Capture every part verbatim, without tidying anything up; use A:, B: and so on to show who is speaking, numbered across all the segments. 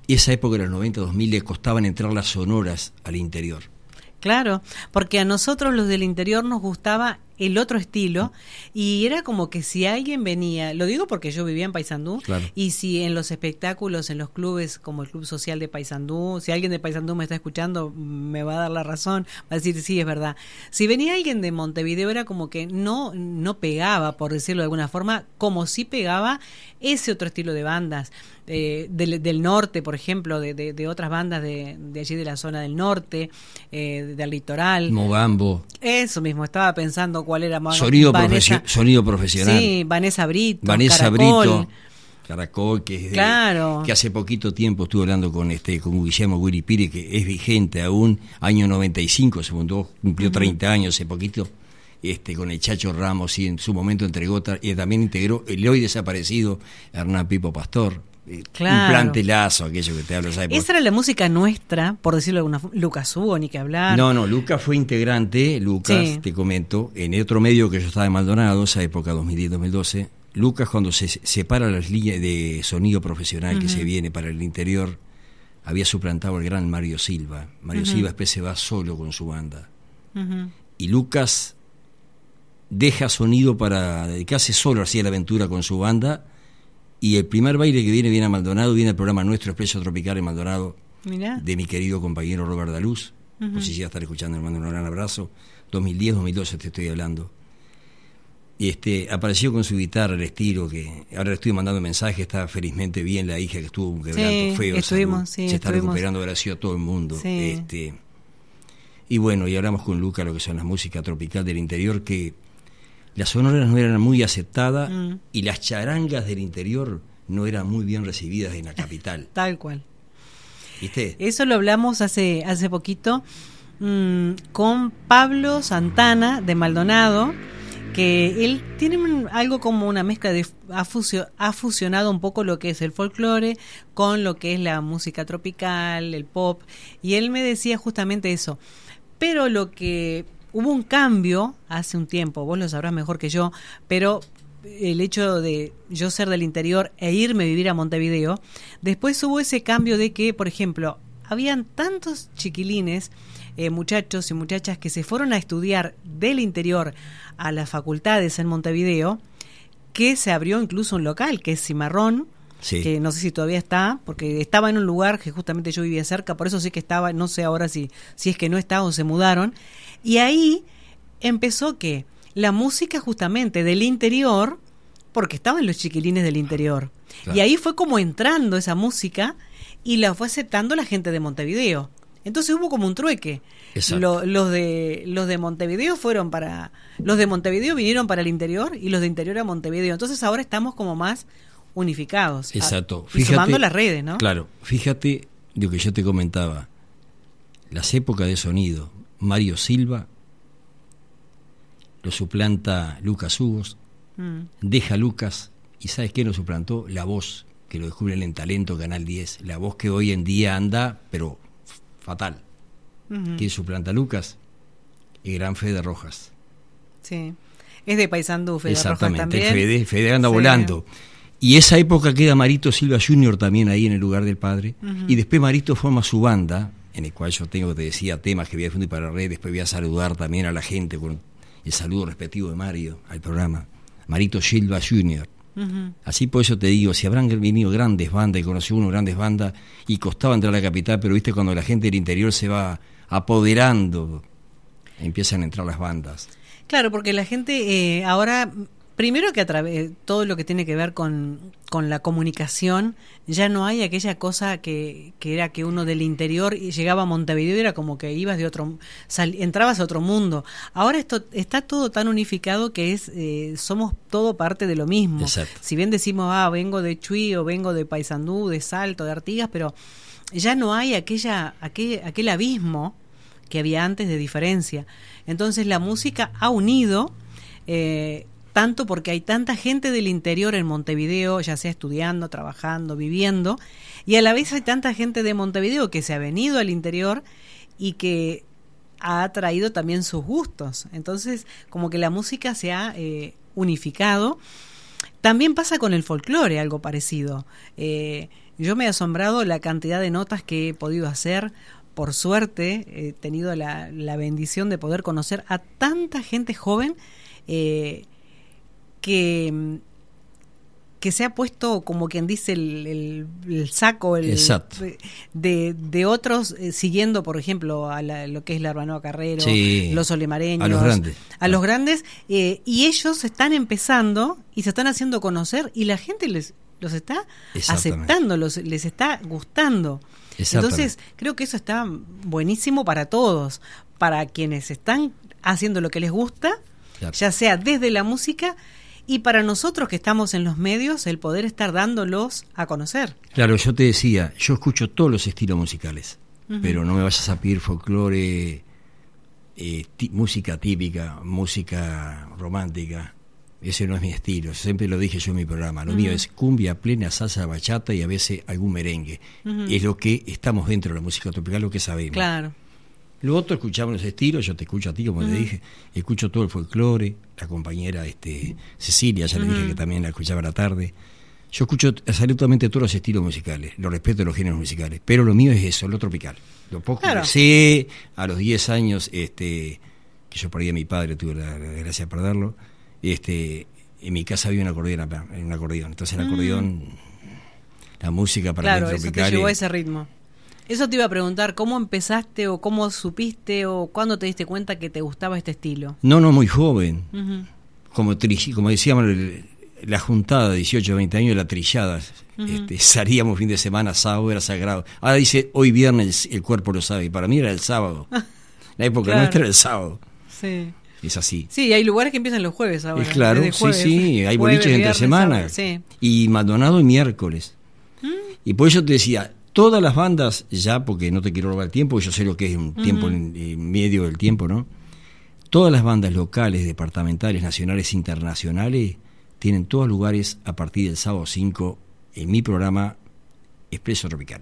A: esa época de los noventa, dos mil le costaban entrar las sonoras al interior.
B: Claro, porque a nosotros los del interior nos gustaba el otro estilo y era como que si alguien venía, lo digo porque yo vivía en Paysandú,
A: claro.
B: Y si en los espectáculos, en los clubes como el Club Social de Paysandú, si alguien de Paysandú me está escuchando me va a dar la razón, va a decir sí, es verdad. Si venía alguien de Montevideo era como que no, no pegaba, por decirlo de alguna forma, como si pegaba ese otro estilo de bandas. Eh, del, del norte, por ejemplo, de, de, de otras bandas de, de allí de la zona del norte, eh, del litoral.
A: Mogambo.
B: Eso mismo, estaba pensando cuál era más.
A: Sonido,
B: Vanessa,
A: profesio- sonido profesional.
B: Sí, Vanessa Brito.
A: Vanessa
B: Caracol.
A: Brito. Caracol, que es de,
B: claro.
A: que hace poquito tiempo estuve hablando con este con Guillermo Willy Piri, que es vigente aún, año noventa y cinco, se fundó, cumplió uh-huh. treinta años hace poquito. Este, con el Chacho Ramos, y en su momento entregó, y también integró el hoy desaparecido Hernán Pipo Pastor.
B: Claro.
A: Un plantelazo, aquello que te hablo. ¿Sabes?
B: Esa era la música nuestra, por decirlo de alguna forma. Lucas Hugo, ni que hablar.
A: No, no, Lucas fue integrante, Lucas, sí. Te comento, en otro medio que yo estaba en Maldonado, esa época dos mil diez dos mil doce, Lucas, cuando se separa las líneas de sonido profesional uh-huh. que se viene para el interior, había suplantado al gran Mario Silva. Mario uh-huh. Silva después se va solo con su banda. Uh-huh. Y Lucas deja sonido para dedicarse solo hacia la aventura con su banda. Y el primer baile que viene, viene a Maldonado, viene al programa nuestro, Expreso Tropical en Maldonado, Mirá. De mi querido compañero Robert Daluz, uh-huh. por si llega a estar escuchando, le mando un gran abrazo, dos mil diez dos mil doce te estoy hablando. Y este, apareció con su guitarra, el estilo, que ahora le estoy mandando mensajes, está felizmente bien la hija que estuvo un quebranto
B: sí,
A: feo,
B: estuvimos, sí,
A: se está
B: estuvimos.
A: recuperando, gracias a todo el mundo.
B: Sí.
A: Este, y bueno, y hablamos con Luca lo que son las músicas tropical del interior, que las sonoras no eran muy aceptadas mm. y las charangas del interior no eran muy bien recibidas en la capital.
B: Tal cual.
A: ¿Viste?
B: Eso lo hablamos hace hace poquito mmm, con Pablo Santana de Maldonado, que él tiene un, algo como una mezcla de ha, fusio, ha fusionado un poco lo que es el folclore con lo que es la música tropical, el pop, y él me decía justamente eso. Pero lo que hubo un cambio hace un tiempo, vos lo sabrás mejor que yo, pero el hecho de yo ser del interior e irme a vivir a Montevideo, después hubo ese cambio de que, por ejemplo, habían tantos chiquilines, eh, muchachos y muchachas que se fueron a estudiar del interior a las facultades en Montevideo, que se abrió incluso un local, que es Cimarrón, sí. que no sé si todavía está, porque estaba en un lugar que justamente yo vivía cerca, por eso sí que estaba, no sé ahora si, si es que no está o se mudaron, y ahí empezó que la música justamente del interior, porque estaban los chiquilines del interior, claro. y ahí fue como entrando esa música y la fue aceptando la gente de Montevideo. Entonces hubo como un trueque. Lo, los de los de Montevideo fueron para los de Montevideo vinieron para el interior y los de interior a Montevideo. Entonces ahora estamos como más unificados.
A: Exacto.
B: A, y fíjate, sumando las redes, ¿no?
A: Claro. Fíjate lo que yo te comentaba. Las épocas de sonido. Mario Silva lo suplanta Lucas Hugos. Mm. Deja Lucas y ¿sabes qué lo suplantó? La voz que lo descubren en Talento Canal diez. La voz que hoy en día anda, pero fatal. Uh-huh. ¿Quién suplanta a Lucas? El gran Fede Rojas.
B: Sí. Es de Paysandú, Fede Rojas también.
A: Exactamente, Fede, Fede anda sí. volando. Y esa época queda Marito Silva junior también ahí en el lugar del padre. Uh-huh. Y después Marito forma su banda, en el cual yo tengo, te decía, temas que voy a difundir para la red. Después voy a saludar también a la gente con el saludo respectivo de Mario al programa. Marito Silva junior Uh-huh. Así por eso te digo, si habrán venido grandes bandas, y conocí uno grandes bandas, y costaba entrar a la capital, pero viste cuando la gente del interior se va apoderando, empiezan a entrar las bandas.
B: Claro, porque la gente eh, ahora, primero que a través todo lo que tiene que ver con, con la comunicación, ya no hay aquella cosa que, que era que uno del interior y llegaba a Montevideo y era como que ibas de otro, sal, entrabas a otro mundo. Ahora esto está todo tan unificado que es eh, somos todo parte de lo mismo.
A: Exacto.
B: Si bien decimos, ah, vengo de Chuy o vengo de Paysandú, de Salto, de Artigas, pero ya no hay aquella aquel, aquel abismo que había antes de diferencia. Entonces la música ha unido eh, tanto porque hay tanta gente del interior en Montevideo, ya sea estudiando, trabajando, viviendo, y a la vez hay tanta gente de Montevideo que se ha venido al interior y que ha traído también sus gustos. Entonces, como que la música se ha eh, unificado. También pasa con el folclore, algo parecido. Eh, yo me he asombrado la cantidad de notas que he podido hacer. Por suerte, he tenido la, la bendición de poder conocer a tanta gente joven eh, que, que se ha puesto, como quien dice, el, el, el saco el, de, de otros, eh, siguiendo, por ejemplo, a la, lo que es la Urbanoa Carrero,
A: sí,
B: los Olemareños,
A: a los grandes,
B: a los grandes eh, y ellos están empezando y se están haciendo conocer y la gente les los está aceptando, los, les está gustando. Entonces, creo que eso está buenísimo para todos, para quienes están haciendo lo que les gusta, claro, ya sea desde la música, y para nosotros que estamos en los medios, el poder estar dándolos a conocer.
A: Claro, yo te decía, yo escucho todos los estilos musicales, uh-huh, pero no me vayas a pedir folclore, eh, tí- música típica, música romántica. Ese no es mi estilo, siempre lo dije yo en mi programa. Lo uh-huh. mío es cumbia, plena, salsa, bachata y a veces algún merengue. Uh-huh. Es lo que estamos dentro de la música tropical, lo que sabemos.
B: Claro.
A: Lo otro, escuchamos los estilos, yo te escucho a ti, como uh-huh. te dije, escucho todo el folclore, la compañera este Cecilia, ya uh-huh. le dije que también la escuchaba a la tarde. Yo escucho absolutamente todos los estilos musicales, lo respeto los géneros musicales, pero lo mío es eso, lo tropical. Lo poco claro. que sé, a los diez años, este que yo perdí a mi padre, tuve la, la desgracia de perderlo. Este, en mi casa había un acordeón, un acordeón. Entonces el acordeón, mm. la música para
B: claro,
A: mí tropical.
B: Claro, eso te llevó a ese ritmo. Eso te iba a preguntar, ¿cómo empezaste o cómo supiste o cuándo te diste cuenta que te gustaba este estilo?
A: No, no, muy joven.
B: Uh-huh.
A: Como, tri- como decíamos, la juntada de dieciocho, veinte años, la trillada. Uh-huh. Este, salíamos fin de semana, sábado era sagrado. Ahora dice, hoy viernes el cuerpo lo sabe. Y para mí era el sábado. La época claro. nuestra era el sábado.
B: Sí.
A: Es así.
B: Sí, hay lugares que empiezan los jueves ahora.
A: Es claro,
B: jueves,
A: sí, sí, hay boliches
B: jueves,
A: entre semana.
B: Sí.
A: Y Maldonado y miércoles. ¿Mm? Y por eso te decía, todas las bandas, ya porque no te quiero robar el tiempo, yo sé lo que es un uh-huh. tiempo en, en medio del tiempo, ¿no? Todas las bandas locales, departamentales, nacionales, internacionales, tienen todos lugares a partir del sábado cinco en mi programa Expreso Tropical.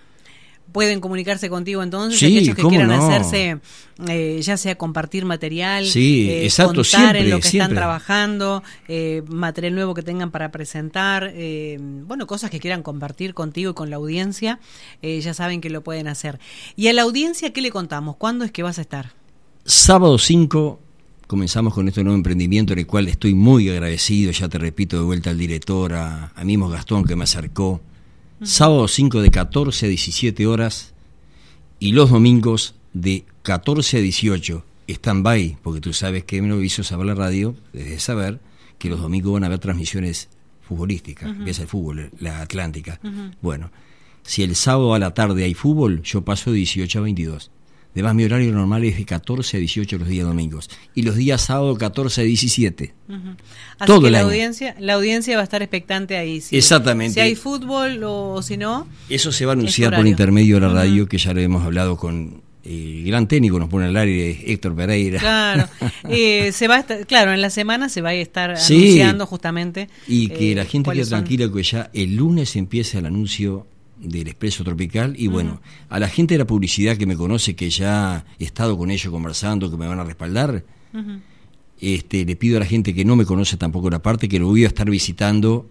B: Pueden comunicarse contigo entonces,
A: sí,
B: aquellos que quieran
A: no.
B: hacerse, eh, ya sea compartir material,
A: sí,
B: eh,
A: exacto,
B: contar
A: siempre,
B: en lo que
A: siempre.
B: están trabajando, eh, material nuevo que tengan para presentar, eh, bueno, cosas que quieran compartir contigo y con la audiencia, eh, ya saben que lo pueden hacer. Y a la audiencia, ¿qué le contamos? ¿Cuándo es que vas a estar?
A: Sábado cinco, comenzamos con este nuevo emprendimiento, en el cual estoy muy agradecido, ya te repito, de vuelta al director, a, a mismo Gastón que me acercó. Sábado cinco de catorce a diecisiete horas y los domingos de catorce a dieciocho, stand-by, porque tú sabes que me lo hizo saber la radio, desde saber que los domingos van a haber transmisiones futbolísticas, uh-huh. empieza el fútbol, la Atlántica. Uh-huh. Bueno, si el sábado a la tarde hay fútbol, yo paso de dieciocho a veintidós. Además, mi horario normal es de catorce a dieciocho los días domingos. Y los días sábado, catorce a diecisiete.
B: Uh-huh. Así
A: Todo
B: que
A: el
B: la
A: año.
B: audiencia, la audiencia va a estar expectante ahí. Si,
A: Exactamente.
B: Si hay fútbol o si no.
A: Eso se va a anunciar por intermedio de la radio, uh-huh. que ya lo hemos hablado con el gran técnico, nos pone al aire, Héctor Pereira.
B: Claro. eh, se va a estar, claro, en la semana se va a estar sí. anunciando justamente.
A: Y que
B: eh,
A: la gente quede tranquila que ya el lunes empieza el anuncio del Expreso Tropical y bueno, uh-huh. a la gente de la publicidad que me conoce, que ya he estado con ellos conversando, que me van a respaldar, uh-huh. este, le pido a la gente que no me conoce tampoco la parte, que lo voy a estar visitando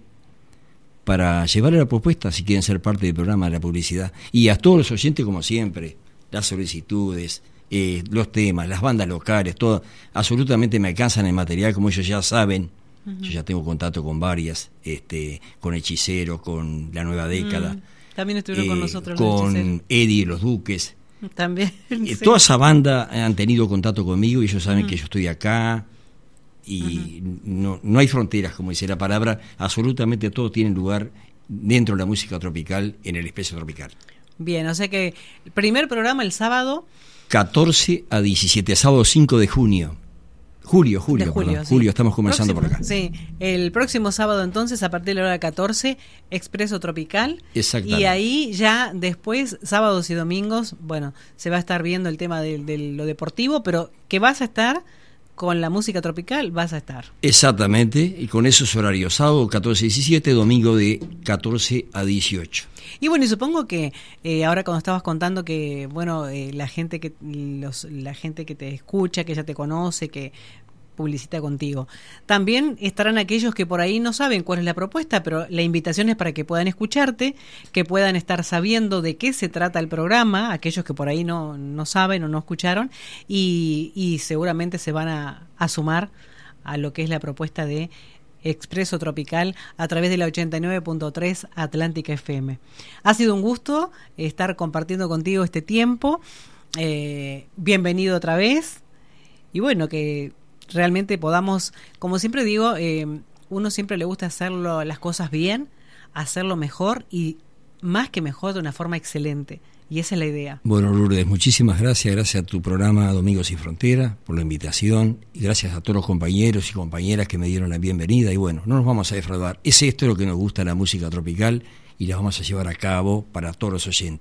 A: para llevarle la propuesta si quieren ser parte del programa de la publicidad. Y a todos los oyentes, como siempre, las solicitudes, eh, los temas, las bandas locales, todo, absolutamente me alcanzan el material, como ellos ya saben. Uh-huh. Yo ya tengo contacto con varias, este, con Hechicero, con La Nueva Década. Uh-huh.
B: También estuvieron eh, con nosotros
A: con Eddie y los Duques.
B: También.
A: Eh, sí. Toda esa banda han tenido contacto conmigo y ellos saben uh-huh. que yo estoy acá y uh-huh. no, no hay fronteras, como dice la palabra. Absolutamente todo tiene lugar dentro de la música tropical en el Expreso Tropical.
B: Bien, o sea que el primer programa el sábado
A: catorce a diecisiete, sábado cinco de junio. Julio, julio,
B: de julio,
A: perdón,
B: sí.
A: julio, estamos comenzando
B: próximo,
A: por acá.
B: Sí, el próximo sábado entonces, a partir de la hora catorce, Expreso Tropical.
A: Exactamente.
B: Y ahí ya después, sábados y domingos, bueno, se va a estar viendo el tema de, de lo deportivo, pero que vas a estar con la música tropical, vas a estar.
A: Exactamente, y con esos horarios, sábado catorce a diecisiete, domingo de catorce a dieciocho.
B: Y bueno, y supongo que eh, ahora cuando estabas contando que, bueno, eh, la gente que los, la gente que te escucha, que ya te conoce, que publicita contigo. También estarán aquellos que por ahí no saben cuál es la propuesta, pero la invitación es para que puedan escucharte, que puedan estar sabiendo de qué se trata el programa, aquellos que por ahí no, no saben o no escucharon, y, y seguramente se van a, a sumar a lo que es la propuesta de Expreso Tropical a través de la ochenta y nueve punto tres Atlántica F M. Ha sido un gusto estar compartiendo contigo este tiempo. Eh, bienvenido otra vez. Y bueno, que realmente podamos, como siempre digo, eh, uno siempre le gusta hacerlo las cosas bien, hacerlo mejor y más que mejor de una forma excelente. Y esa es la idea.
A: Bueno, Lourdes, muchísimas gracias. Gracias a tu programa Domingos Sin Frontera por la invitación y gracias a todos los compañeros y compañeras que me dieron la bienvenida. Y bueno, no nos vamos a defraudar. Es esto lo que nos gusta, la música tropical, y la vamos a llevar a cabo para todos los oyentes.